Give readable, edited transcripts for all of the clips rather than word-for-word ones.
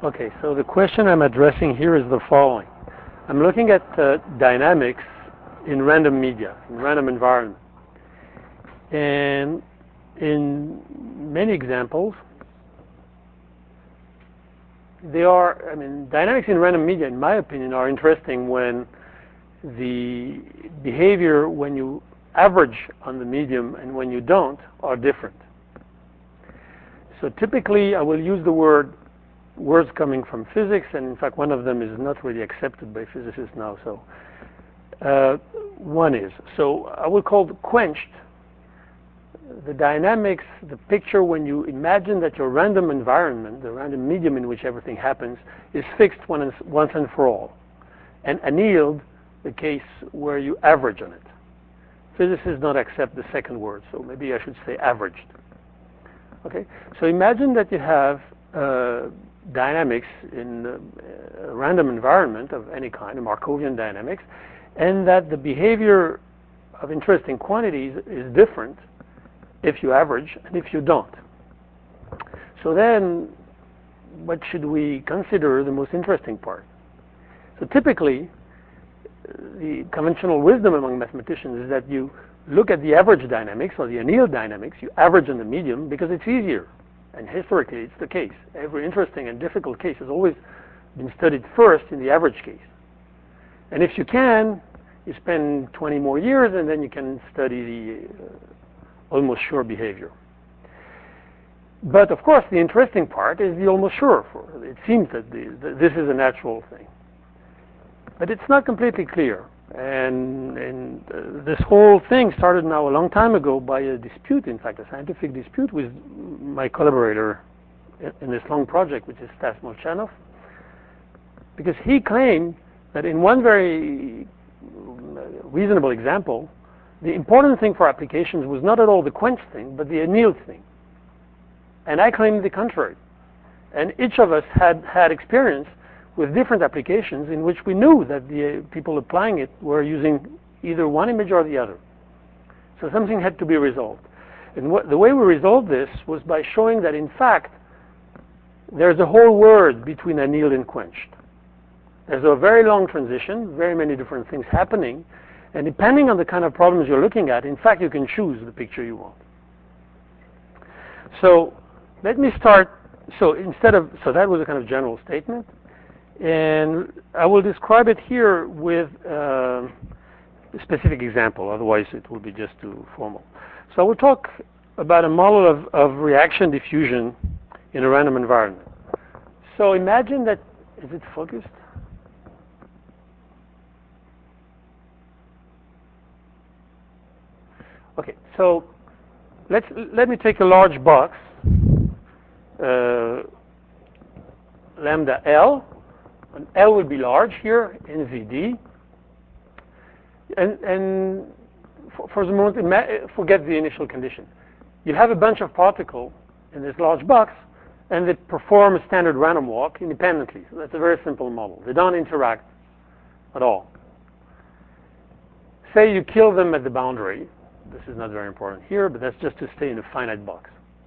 Okay, so the question I'm addressing here is the following. I'm looking at dynamics in random media, in random environment. And in many examples, dynamics in random media, in my opinion, are interesting when the behavior when you average on the medium and when you don't are different. So typically, I will use the words coming from physics, and in fact, one of them is not really accepted by physicists now. So one is. So I will call the quenched the dynamics, the picture when you imagine that your random environment, the random medium in which everything happens, is fixed once and for all, and annealed, the case where you average on it. Physicists don't accept the second word, so maybe I should say averaged. Okay, so imagine that you have dynamics in a random environment of any kind, a Markovian dynamics, and that the behavior of interesting quantities is different if you average and if you don't. So then, what should we consider the most interesting part? So typically, the conventional wisdom among mathematicians is that you look at the average dynamics or the annealed dynamics, you average on the medium because it's easier. And historically, it's the case. Every interesting and difficult case has always been studied first in the average case. And if you can, you spend 20 more years and then you can study the almost sure behavior. But of course, the interesting part is the almost sure. It seems that this is a natural thing. But it's not completely clear. And this whole thing started now a long time ago by a dispute, in fact, a scientific dispute with my collaborator in this long project, which is Stas Molchanov, because he claimed that in one very reasonable example, the important thing for applications was not at all the quenched thing, but the annealed thing. And I claimed the contrary. And each of us had experience with different applications in which we knew that the people applying it were using either one image or the other. So something had to be resolved. And the way we resolved this was by showing that in fact, there's a whole word between annealed and quenched. There's a very long transition, very many different things happening, and depending on the kind of problems you're looking at, in fact, you can choose the picture you want. So let me start. So that was a kind of general statement, and I will describe it here with a specific example. Otherwise, it will be just too formal. So I will talk about a model of reaction diffusion in a random environment. So imagine that. Is it focused? Okay, so let me take a large box, lambda L, and L will be large here in ZD, and for the moment, forget the initial condition. You have a bunch of particles in this large box, and they perform a standard random walk independently. So that's a very simple model. They don't interact at all. Say you kill them at the boundary. This is not very important here, but that's just to stay in a finite box.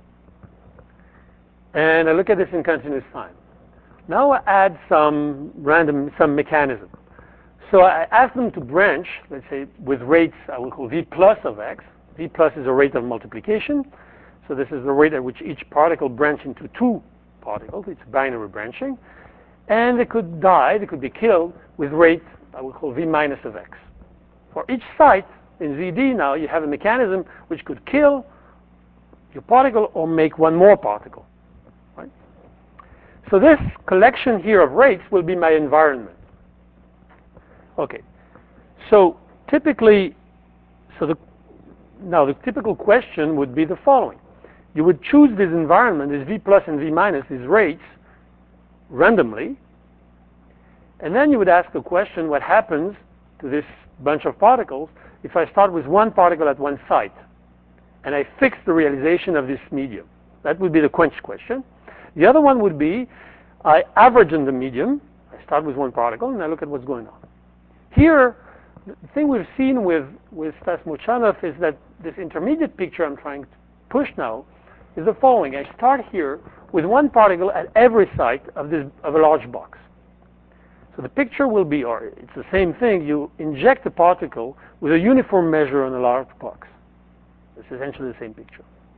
And I look at this in continuous time. Now I add some mechanism. So I ask them to branch, let's say, with rates I will call V plus of x. V plus is a rate of multiplication. So this is the rate at which each particle branches into two particles. It's binary branching. And they could die, they could be killed with rate I will call V minus of x. For each site, in ZD now, you have a mechanism which could kill your particle or make one more particle. Right? So this collection here of rates will be my environment. Okay. So typically, now the typical question would be the following. You would choose this environment, this V plus and V minus, these rates, randomly, and then you would ask the question, what happens to this bunch of particles if I start with one particle at one site and I fix the realization of this medium? That would be the quenched question. The other one would be I average in the medium. I start with one particle and I look at what's going on. Here, the thing we've seen with Stas Molchanov is that this intermediate picture I'm trying to push now is the following. I start here with one particle at every site of a large box. So the picture will be, or it's the same thing, you inject a particle with a uniform measure on a large box. It's essentially the same picture.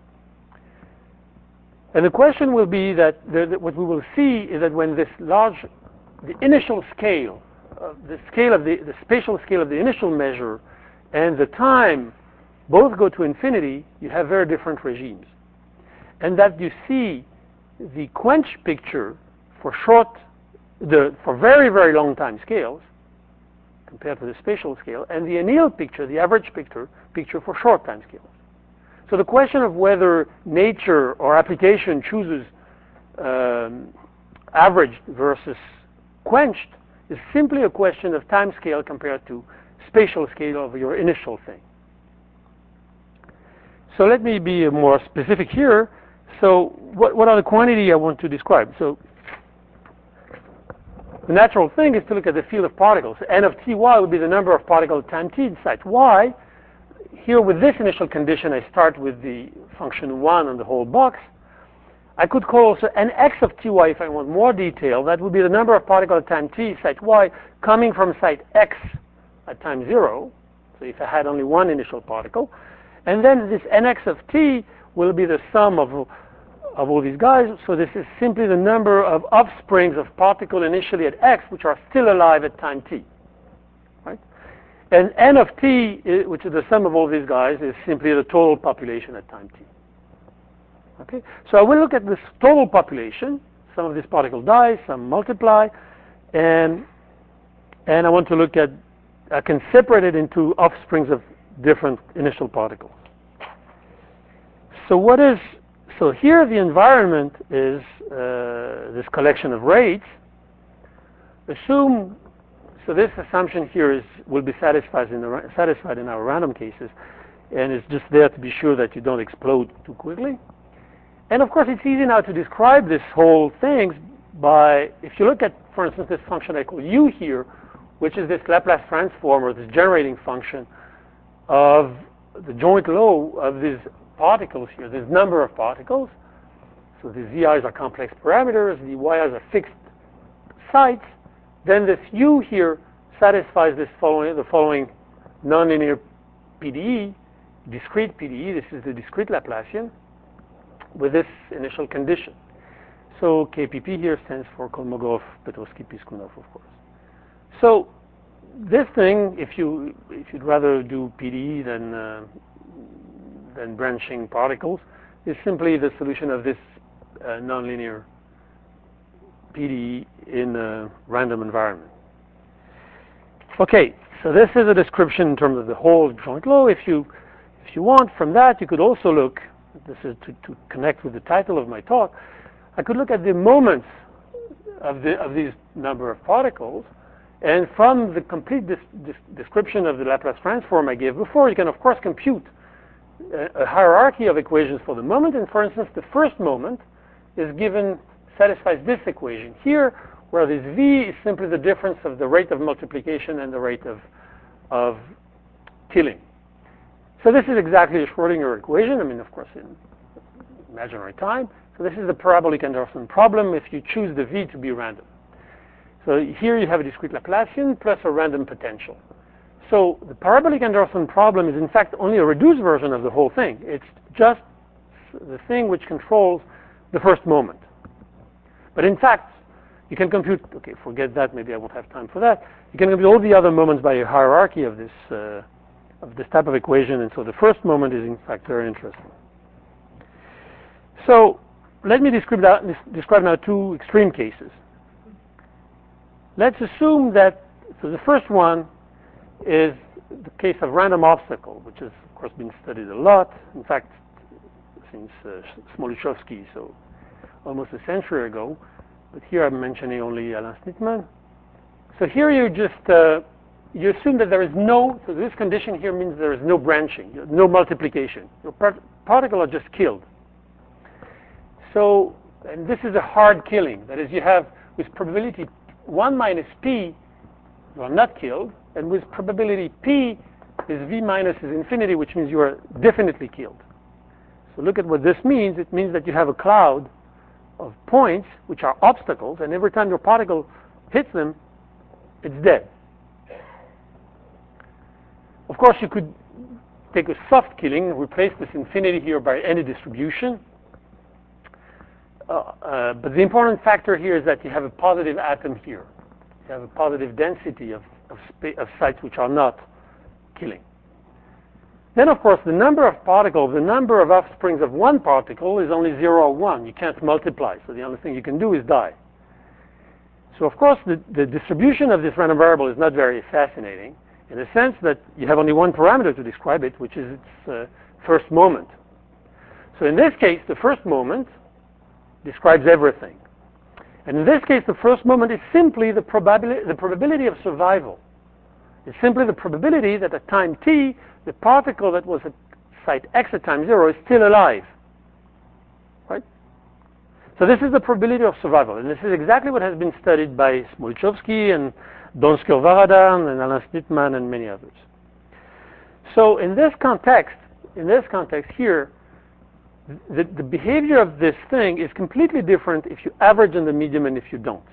And the question will be that what we will see is that when the initial scale, the spatial scale of the initial measure and the time both go to infinity, you have very different regimes. And that you see the quench picture for very, very long time scales compared to the spatial scale, and the anneal picture, the average picture for short time scales. So the question of whether nature or application chooses averaged versus quenched is simply a question of time scale compared to spatial scale of your initial thing. So let me be more specific here. So what are the quantity I want to describe? So the natural thing is to look at the field of particles. N of Ty would be the number of particles at time t in site y. Here with this initial condition, I start with the function 1 on the whole box. I could call also Nx of Ty if I want more detail. That would be the number of particles at time t, site y, coming from site x at time 0. So if I had only one initial particle. And then this Nx of t will be the sum of all these guys. So this is simply the number of offsprings of particles initially at x which are still alive at time t. Right? And N of t, which is the sum of all these guys, is simply the total population at time t. Okay? So I will look at this total population. Some of these particles die, some multiply, and I want to look at, I can separate it into offsprings of different initial particles. So here the environment is this collection of rates. So this assumption here will be satisfied in our random cases, and it's just there to be sure that you don't explode too quickly. And of course, it's easy now to describe this whole thing by, if you look at, for instance, this function I call u here, which is this Laplace transform or this generating function of the joint law of these particles here, this number of particles. So the zi's are complex parameters, the yi's are fixed sites. Then this u here satisfies the following nonlinear PDE, discrete PDE. This is the discrete Laplacian with this initial condition. So KPP here stands for Kolmogorov, Petrovsky, Piskunov, of course. So this thing, if you'd rather do PDE than branching particles, is simply the solution of this nonlinear PDE in a random environment. Okay, so this is a description in terms of the whole joint law. If you want, from that, you could also look, this is to connect with the title of my talk, I could look at the moments of these number of particles, and from the complete description of the Laplace transform I gave before, you can of course compute a hierarchy of equations for the moment. And for instance, the first moment satisfies this equation here, where this v is simply the difference of the rate of multiplication and the rate of killing. So this is exactly a Schrodinger equation, I mean, of course, in imaginary time. So this is the parabolic Anderson problem if you choose the v to be random. So here you have a discrete Laplacian plus a random potential. So the parabolic Anderson problem is in fact only a reduced version of the whole thing. It's just the thing which controls the first moment. But in fact, you can compute, okay, forget that, maybe I won't have time for that. You can compute all the other moments by a hierarchy of this type of equation, and so the first moment is in fact very interesting. So let me describe now two extreme cases. Let's assume that, so the first one is the case of random obstacle, which has of course been studied a lot. In fact, since Smoluchowski, so almost a century ago. But here I'm mentioning only Alain Snittmann. So here you just, you assume that there is no, so this condition here means there is no branching, no multiplication. Your particles are just killed. So, and this is a hard killing. That is, you have, with probability 1 minus p, you are not killed. And with probability p, this v minus is infinity, which means you are definitely killed. So look at what this means. It means that you have a cloud of points which are obstacles, and every time your particle hits them, it's dead. Of course, you could take a soft killing, replace this infinity here by any distribution. But the important factor here is that you have a positive atom here. You have a positive density of sites which are not killing. Then, of course, the number of particles, the number of offsprings of one particle is only 0 or 1. You can't multiply, so the only thing you can do is die. So, of course, the distribution of this random variable is not very fascinating in the sense that you have only one parameter to describe it, which is its first moment. So in this case, the first moment describes everything. And in this case, the first moment is simply the probability of survival. It's simply the probability that at time t, the particle that was at site x at time 0 is still alive. Right? So this is the probability of survival. And this is exactly what has been studied by Smoluchowski and Donsker-Varadhan and Alan Snitman and many others. So in this context here, the behavior of this thing is completely different if you average in the medium and if you don't.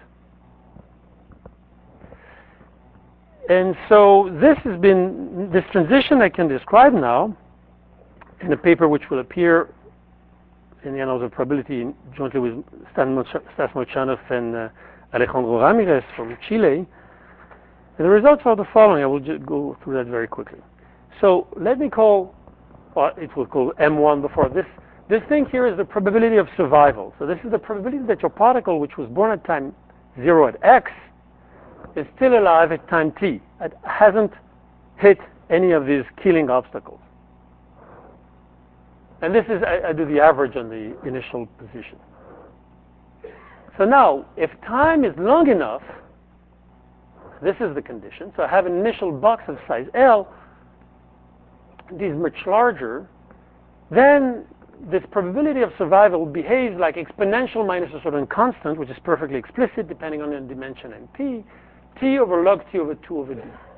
And so this transition I can describe now in a paper which will appear in the Annals of Probability jointly with Stas Molchanov and Alejandro Ramirez from Chile. And the results are the following. I will just go through that very quickly. So let me call, it will call M1 before this. This thing here is the probability of survival. So this is the probability that your particle, which was born at time 0 at x, is still alive at time t. It hasn't hit any of these killing obstacles. And this is, I do the average on the initial position. So now, if time is long enough, this is the condition. So I have an initial box of size L, d is much larger, then this probability of survival behaves like exponential minus a certain constant, which is perfectly explicit depending on the dimension and p, t over log t over 2 over d.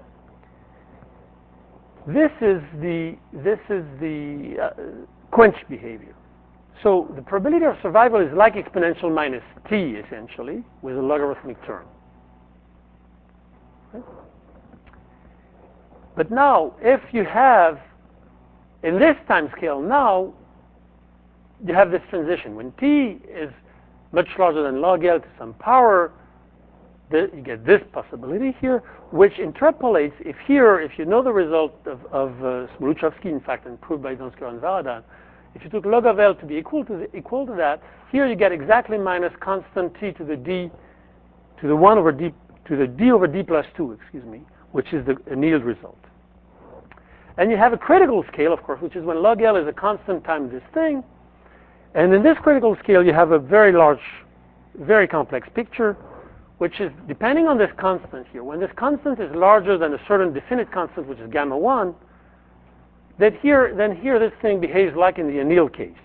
This is the quench behavior. So the probability of survival is like exponential minus t, essentially, with a logarithmic term. Okay? But now, if you have, in this time scale now, you have this transition. When t is much larger than log L to some power, you get this possibility here, which interpolates, if you know the result of Smoluchowski, in fact, and proved by Donsker and Varadhan, if you took log of L to be equal to that, here you get exactly minus constant t to the d, to the 1 over d, to the d over d plus 2, excuse me, which is the annealed result. And you have a critical scale, of course, which is when log L is a constant times this thing. And in this critical scale, you have a very large, very complex picture, which is depending on this constant here. When this constant is larger than a certain definite constant, which is gamma 1, then here this thing behaves like in the annealed case.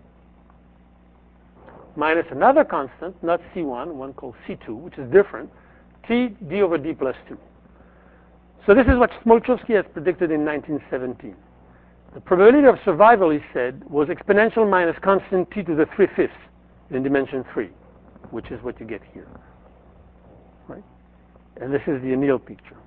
Minus another constant, not C1, one called C2, which is different, T d over d plus 2. So this is what Smoluchowski has predicted in 1917. The probability of survival, he said, was exponential minus constant t to the 3/5 in dimension 3, which is what you get here. Right? And this is the annealed picture.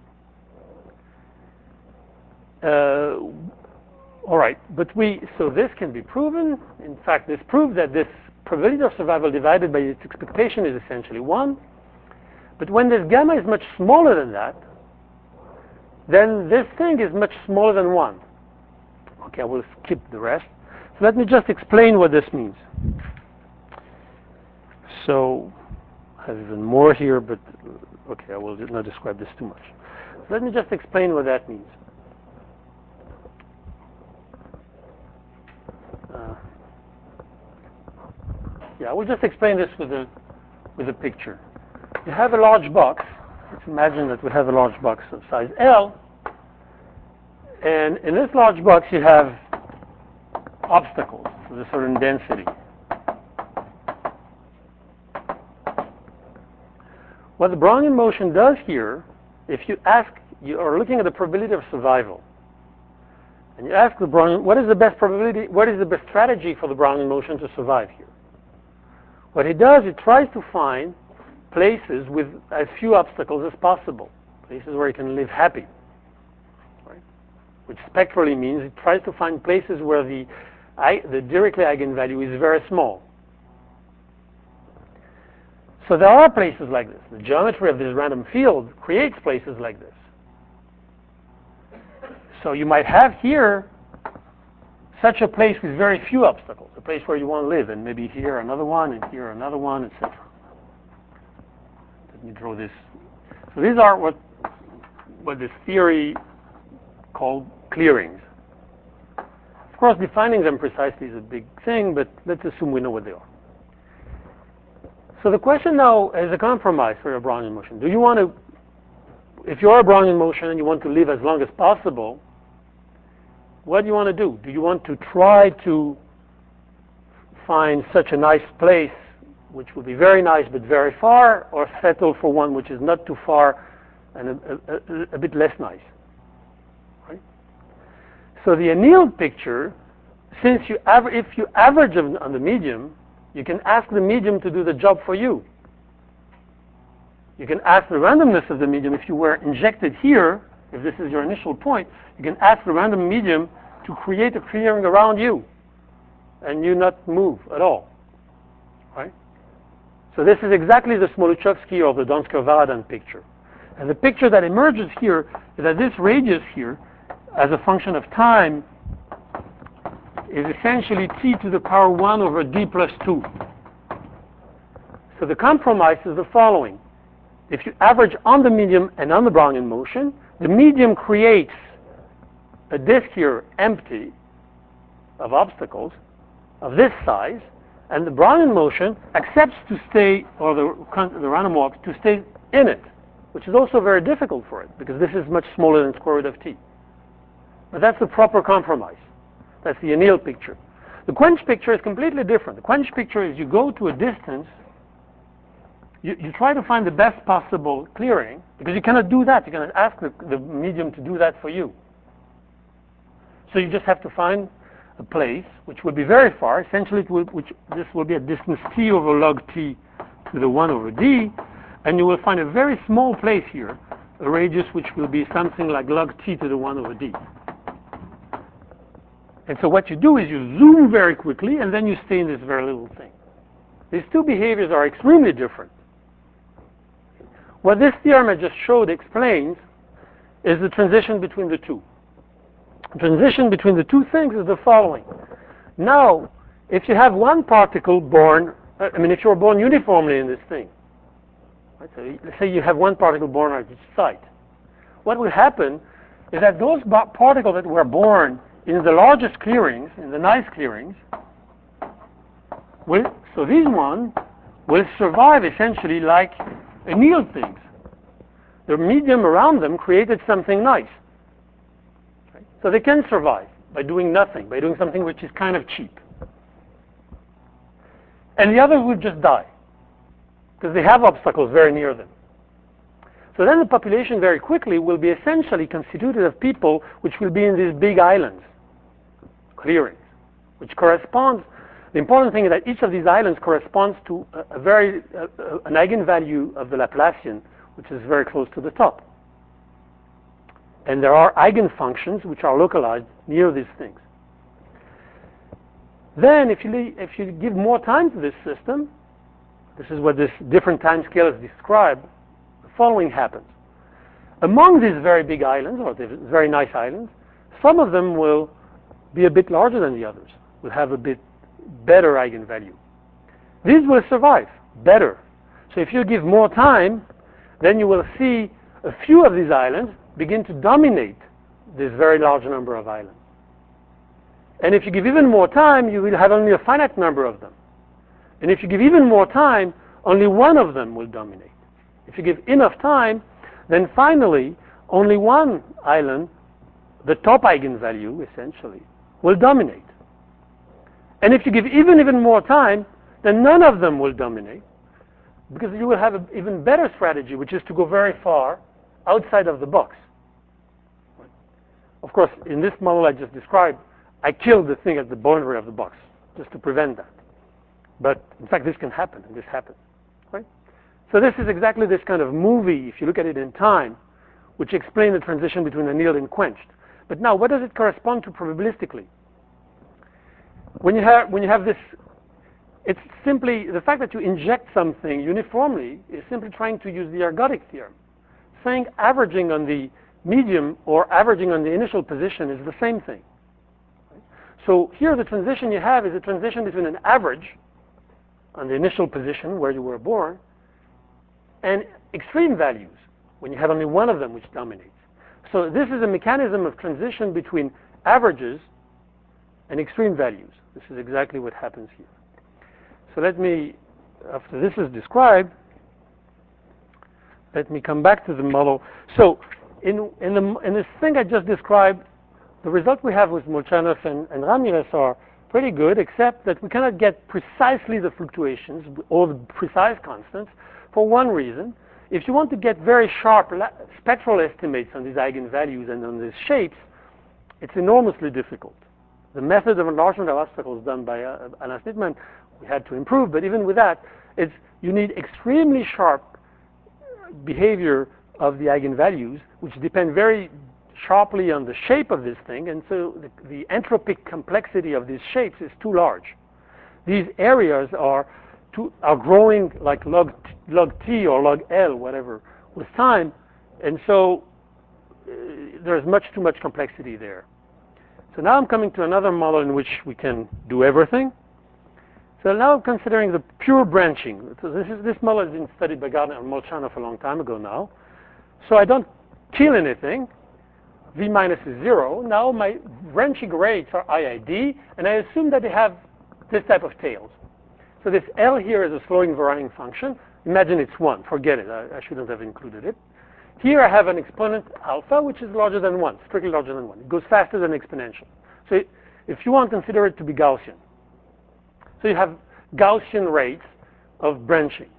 All right, so this can be proven. In fact, this proves that this probability of survival divided by its expectation is essentially 1. But when this gamma is much smaller than that, then this thing is much smaller than 1. Okay, I will skip the rest. So let me just explain what this means. So I have even more here, but okay, I will not describe this too much. So let me just explain what that means. I will just explain this with a picture. You have a large box. Let's imagine that we have a large box of size L. And in this large box, you have obstacles with a certain density. What the Brownian motion does here, if you are looking at the probability of survival, and you ask the Brownian, what is the best probability, what is the best strategy for the Brownian motion to survive here? What it does, it tries to find places with as few obstacles as possible, places where you can live happy, right? Which spectrally means it tries to find places where the Dirichlet eigenvalue is very small. So there are places like this. The geometry of this random field creates places like this. So you might have here such a place with very few obstacles, a place where you want to live, and maybe here another one, and here another one, etc. Let me draw this. So these are what this theory called clearings. Of course, defining them precisely is a big thing, but let's assume we know what they are. So the question now is a compromise for your Brownian motion. Do you want to, if you're a Brownian motion and you want to live as long as possible, what do you want to do? Do you want to try to find such a nice place, which would be very nice but very far, or settle for one which is not too far and a bit less nice? Right? So the annealed picture, since if you average on the medium, you can ask the medium to do the job for you. You can ask the randomness of the medium. If you were injected here, if this is your initial point, you can ask the random medium to create a clearing around you and you not move at all. Right? So this is exactly the Smoluchowski or the Donsker-Varadin picture. And the picture that emerges here is that this radius here, as a function of time, is essentially t to the power 1 over d plus 2. So the compromise is the following. If you average on the medium and on the Brownian motion, the medium creates a disk here empty of obstacles of this size, and the Brownian motion accepts to stay, or the random walk, to stay in it, which is also very difficult for it, because this is much smaller than square root of t. But that's the proper compromise. That's the annealed picture. The quench picture is completely different. The quench picture is you go to a distance, you try to find the best possible clearing, because you cannot do that. You cannot ask the medium to do that for you. So you just have to find a place which will be very far. Essentially, this will be a distance t over log t to the 1 over d, and you will find a very small place here, a radius which will be something like log t to the 1 over d. And so what you do is you zoom very quickly, and then you stay in this very little thing. These two behaviors are extremely different. What this theorem I just showed explains is the transition between the two. The transition between the two things is the following. Now, if you have one particle born, if you're born uniformly in this thing, right, so let's say you have one particle born at each site, what will happen is that those particles that were born in the largest clearings, in the nice clearings, so these ones will survive essentially like annealed things. The medium around them created something nice. Right? So they can survive by doing nothing, by doing something which is kind of cheap. And the others will just die, because they have obstacles very near them. So then the population very quickly will be essentially constituted of people which will be in these big islands, clearings, which corresponds, the important thing is that each of these islands corresponds to an eigenvalue of the Laplacian, which is very close to the top. And there are eigenfunctions which are localized near these things. Then if you give more time to this system, this is what this different time scales describe, the following happens. Among these very big islands, or these very nice islands, some of them will be a bit larger than the others, will have a bit better eigenvalue. These will survive better. So if you give more time, then you will see a few of these islands begin to dominate this very large number of islands. And if you give even more time, you will have only a finite number of them. And if you give even more time, only one of them will dominate. If you give enough time, then finally, only one island, the top eigenvalue, essentially, will dominate. And if you give even more time, then none of them will dominate, because you will have an even better strategy, which is to go very far outside of the box. Of course, in this model I just described, I killed the thing at the boundary of the box, just to prevent that. But in fact, this can happen, and this happens. Right? So this is exactly this kind of movie, if you look at it in time, which explains the transition between annealed and quenched. But now, what does it correspond to probabilistically? When you have this, it's simply the fact that you inject something uniformly is simply trying to use the ergodic theorem, saying averaging on the medium or averaging on the initial position is the same thing. So here the transition you have is a transition between an average on the initial position where you were born and extreme values when you have only one of them which dominates. So this is a mechanism of transition between averages and extreme values. This is exactly what happens here. So let me, after this is described, let me come back to the model. So in this thing I just described, the result we have with Molchanov and Ramirez are pretty good, except that we cannot get precisely the fluctuations or the precise constants for one reason. If you want to get very sharp spectral estimates on these eigenvalues and on these shapes, it's enormously difficult. The method of enlargement of obstacles done by Alan Snitman, we had to improve, but even with that, you need extremely sharp behavior of the eigenvalues, which depend very sharply on the shape of this thing, and so the entropic complexity of these shapes is too large. These areas are growing like log t or log L, whatever, with time, and so there's much too much complexity there. So now I'm coming to another model in which we can do everything. So now I'm considering the pure branching. So this model has been studied by Gardner and Molchanov a long time ago now. So I don't kill anything. V minus is 0. Now my branching rates are IID, and I assume that they have this type of tails. So this L here is a slowing varying function. Imagine it's 1. Forget it. I shouldn't have included it. Here I have an exponent alpha, which is larger than 1, strictly larger than 1. It goes faster than exponential. So if you want, consider it to be Gaussian. So you have Gaussian rates of branching.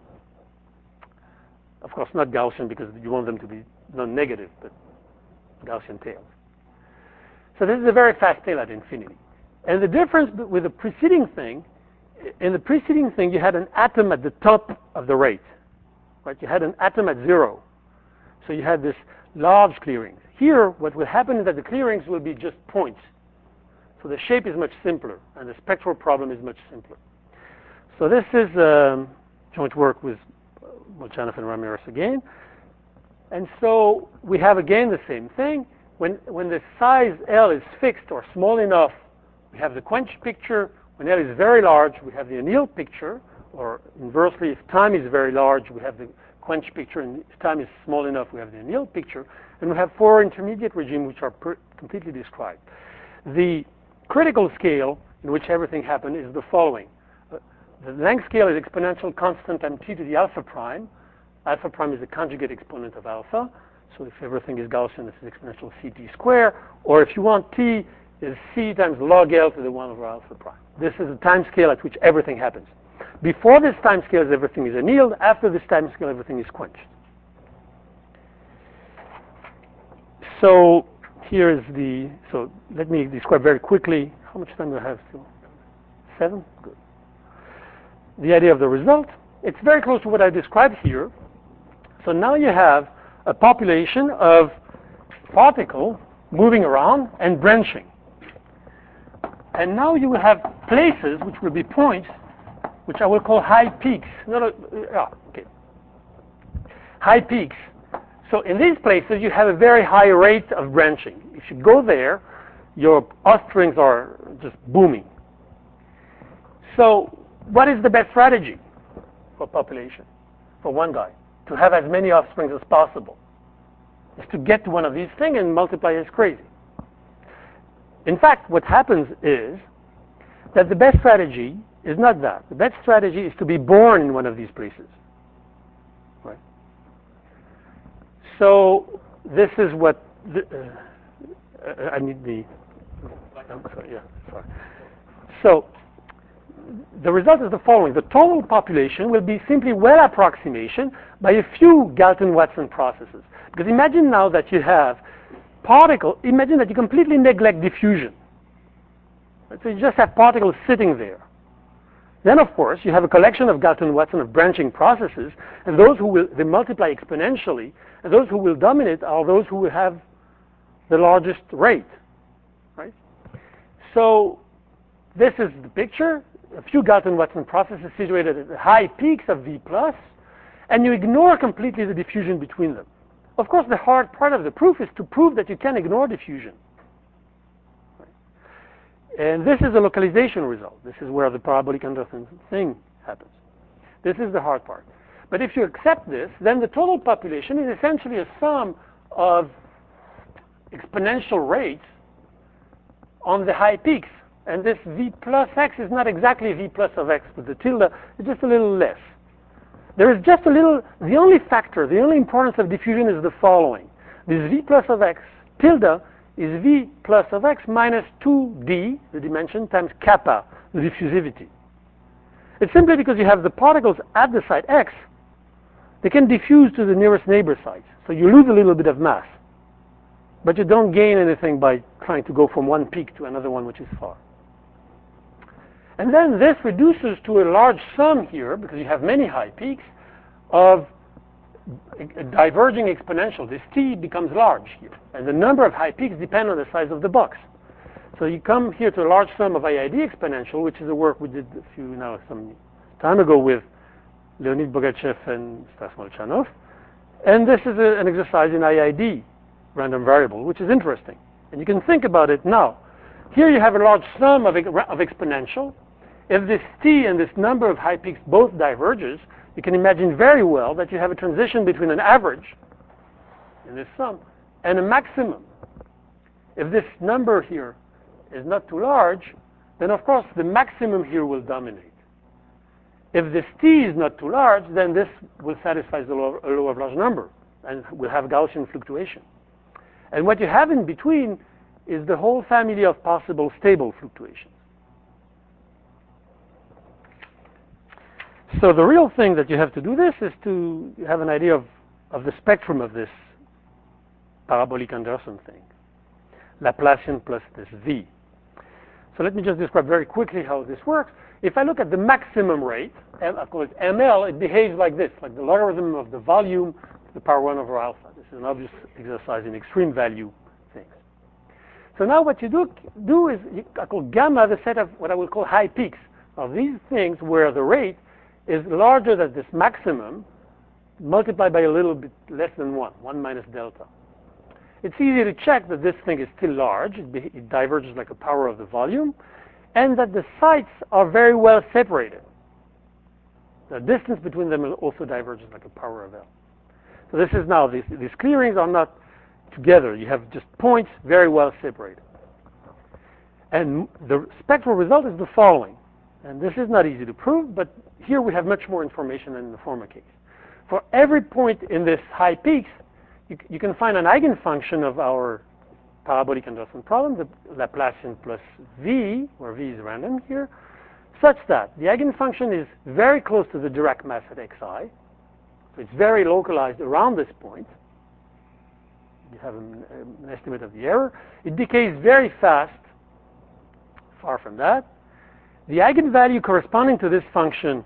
Of course, not Gaussian because you want them to be non-negative, but Gaussian tails. So this is a very fast tail at infinity. And the difference with the preceding thing, in the preceding thing you had an atom at the top of the rate. Right? You had an atom at 0. So you had this large clearings. Here, what will happen is that the clearings will be just points. So the shape is much simpler, and the spectral problem is much simpler. So this is joint work with Molchanov and Ramirez again. And so we have again the same thing. When the size L is fixed or small enough, we have the quenched picture. When L is very large, we have the annealed picture. Or inversely, if time is very large, we have the quenched picture. And if time is small enough, we have the annealed picture. And we have 4 intermediate regimes which are completely described. The critical scale in which everything happened is the following. The length scale is exponential constant mt to the alpha prime. Alpha prime is the conjugate exponent of alpha. So if everything is Gaussian, this is exponential ct squared. Or if you want t, is c times log L to the 1 over alpha prime. This is the time scale at which everything happens. Before this time scale, everything is annealed. After this time scale, everything is quenched. So here is so let me describe very quickly. How much time do I have still? 7? Good. The idea of the result. It's very close to what I described here. So now you have a population of particles moving around and branching. And now you will have places which will be points, which I will call high peaks. Okay. High peaks. So in these places, you have a very high rate of branching. If you go there, your offsprings are just booming. So what is the best strategy for population, for one guy? To have as many offsprings as possible. Is to get to one of these things and multiply as crazy. In fact, what happens is that the best strategy is not that. The best strategy is to be born in one of these places. Right? So this is what I need the. I'm sorry. Yeah. Sorry. So the result is the following. The total population will be simply well approximation by a few Galton-Watson processes. Because imagine now that you have imagine that you completely neglect diffusion. So you just have particles sitting there. Then, of course, you have a collection of Galton-Watson of branching processes, and those who will, they multiply exponentially, and those who will dominate are those who will have the largest rate, right? So this is the picture. A few Galton-Watson processes situated at the high peaks of V+, and you ignore completely the diffusion between them. Of course, the hard part of the proof is to prove that you can ignore diffusion. And this is a localization result. This is where the parabolic Anderson thing happens. This is the hard part. But if you accept this, then the total population is essentially a sum of exponential rates on the high peaks. And this V plus x is not exactly V plus of x with the tilde, it's just a little less. There is just a little, the only factor, the only importance of diffusion is the following. This V plus of x tilde is V plus of x minus 2d, the dimension, times kappa, the diffusivity. It's simply because you have the particles at the site x, they can diffuse to the nearest neighbor sites. So you lose a little bit of mass. But you don't gain anything by trying to go from one peak to another one which is far. And then this reduces to a large sum here, because you have many high peaks, of a diverging exponential. This t becomes large here. And the number of high peaks depend on the size of the box. So you come here to a large sum of IID exponential, which is a work we did some time ago with Leonid Bogachev and Stas Molchanov. And this is an exercise in IID, random variable, which is interesting. And you can think about it now. Here you have a large sum of exponential. If this t and this number of high peaks both diverges, you can imagine very well that you have a transition between an average in this sum and a maximum. If this number here is not too large, then of course the maximum here will dominate. If this t is not too large, then this will satisfy the law of large number and will have Gaussian fluctuation. And what you have in between is the whole family of possible stable fluctuations. So the real thing that you have to do this is to have an idea of the spectrum of this parabolic Anderson thing. Laplacian plus this V. So let me just describe very quickly how this works. If I look at the maximum rate, and of course ML, it behaves like this, like the logarithm of the volume to the power 1 over alpha. This is an obvious exercise in extreme value things. So now what you do is, I call gamma the set of what I will call high peaks of these things where the rate is larger than this maximum, multiplied by a little bit less than 1 minus delta. It's easy to check that this thing is still large, it diverges like a power of the volume, and that the sites are very well separated. The distance between them also diverges like a power of L. So this is now, these clearings are not together. You have just points very well separated. And the spectral result is the following. And this is not easy to prove, but here we have much more information than in the former case. For every point in this high peaks, you can find an eigenfunction of our parabolic Anderson problem, the Laplacian plus V, where V is random here, such that the eigenfunction is very close to the Dirac mass at xi. So it's very localized around this point. You have an estimate of the error. It decays very fast, far from that. The eigenvalue corresponding to this function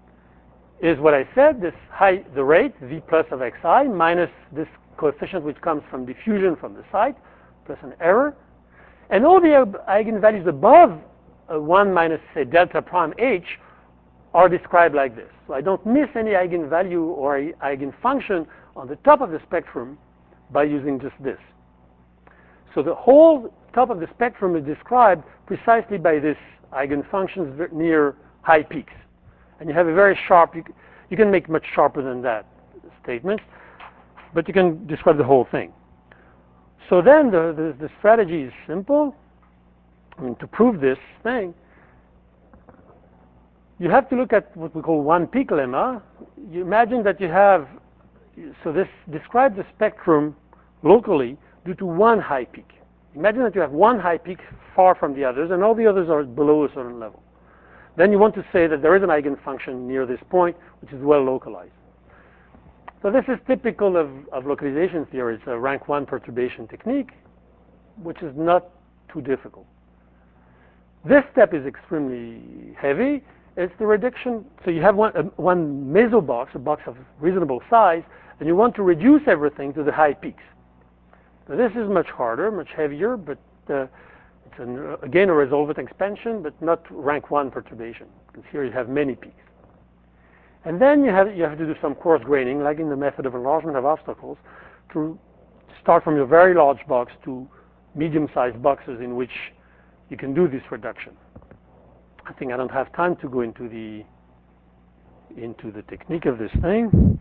is what I said, the rate, V plus of xi, minus this coefficient which comes from diffusion from the site, plus an error. And all the eigenvalues above 1 minus, say, delta prime h are described like this. So I don't miss any eigenvalue or eigenfunction on the top of the spectrum by using just this. So the whole top of the spectrum is described precisely by this eigenfunctions near high peaks. And you have a very sharp, you can make much sharper than that statement, but you can describe the whole thing. So then the strategy is simple. I mean, to prove this thing, you have to look at what we call one peak lemma. You imagine that you have, so this describes the spectrum locally due to one high peak. Imagine that you have one high peak far from the others, and all the others are below a certain level. Then you want to say that there is an eigenfunction near this point, which is well localized. So this is typical of localization theory. It's a rank 1 perturbation technique, which is not too difficult. This step is extremely heavy, It's the reduction. So you have one meso box, a box of reasonable size, and you want to reduce everything to the high peaks. Now this is much harder, much heavier, but it's again a resolvent expansion, but not rank 1 perturbation, because here you have many peaks. And then you have to do some coarse graining, like in the method of enlargement of obstacles, to start from your very large box to medium-sized boxes in which you can do this reduction. I think I don't have time to go into the technique of this thing.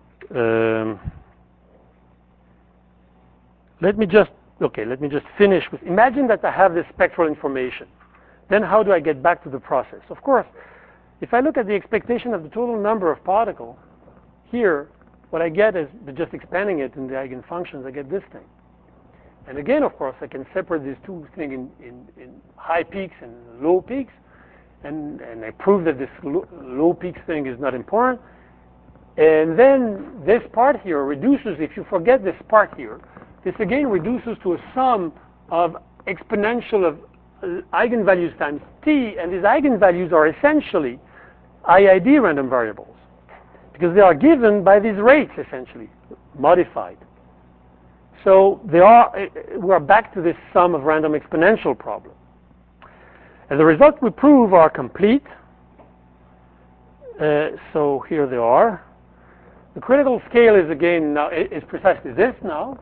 Let me just finish with, imagine that I have this spectral information. Then how do I get back to the process? Of course, if I look at the expectation of the total number of particles, here, what I get is, just expanding it in the eigenfunctions, I get this thing. And again, of course, I can separate these two things in high peaks and low peaks. And I prove that this low peaks thing is not important. And then this part here reduces, if you forget this part here, this again reduces to a sum of exponential of eigenvalues times t, and these eigenvalues are essentially IID random variables, because they are given by these rates, essentially, modified. So we're back to this sum of random exponential problem. And the results we prove are complete. So here they are. The critical scale is again now is precisely this now.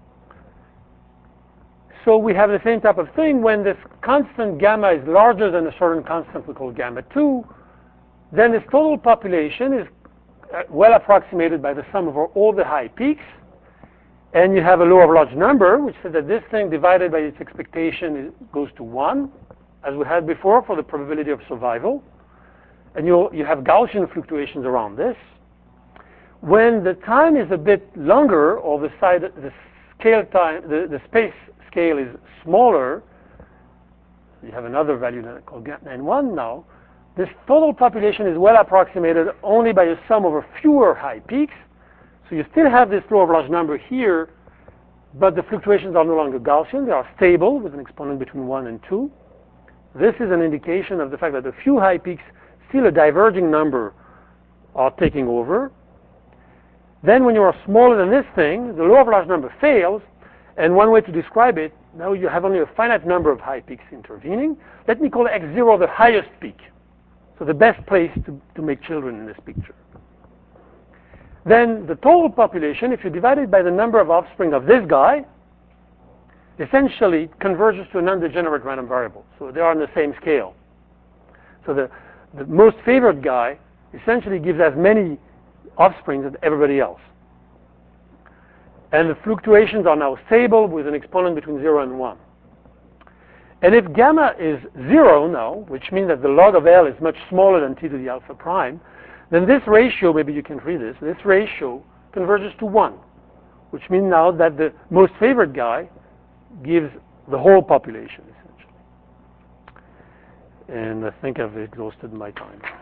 So we have the same type of thing. When this constant gamma is larger than a certain constant we call gamma 2, then this total population is well approximated by the sum of all the high peaks. And you have a law of large number, which says that this thing divided by its expectation goes to 1, as we had before for the probability of survival. And you have Gaussian fluctuations around this. When the time is a bit longer, or the scale time, the space scale is smaller, you have another value called N1 now, this total population is well approximated only by a sum over fewer high peaks. So you still have this law of large number here, but the fluctuations are no longer Gaussian. They are stable with an exponent between 1 and 2. This is an indication of the fact that a few high peaks, still a diverging number, are taking over. Then when you are smaller than this thing, the law of large number fails, and one way to describe it, now you have only a finite number of high peaks intervening. Let me call x0 the highest peak. So the best place to make children in this picture. Then the total population, if you divide it by the number of offspring of this guy, essentially converges to a non-degenerate random variable. So they are on the same scale. So the most favored guy essentially gives as many offspring as everybody else. And the fluctuations are now stable with an exponent between 0 and 1. And if gamma is 0 now, which means that the log of L is much smaller than t to the alpha prime, then this ratio, maybe you can read this ratio converges to 1, which means now that the most favored guy gives the whole population, essentially. And I think I've exhausted my time.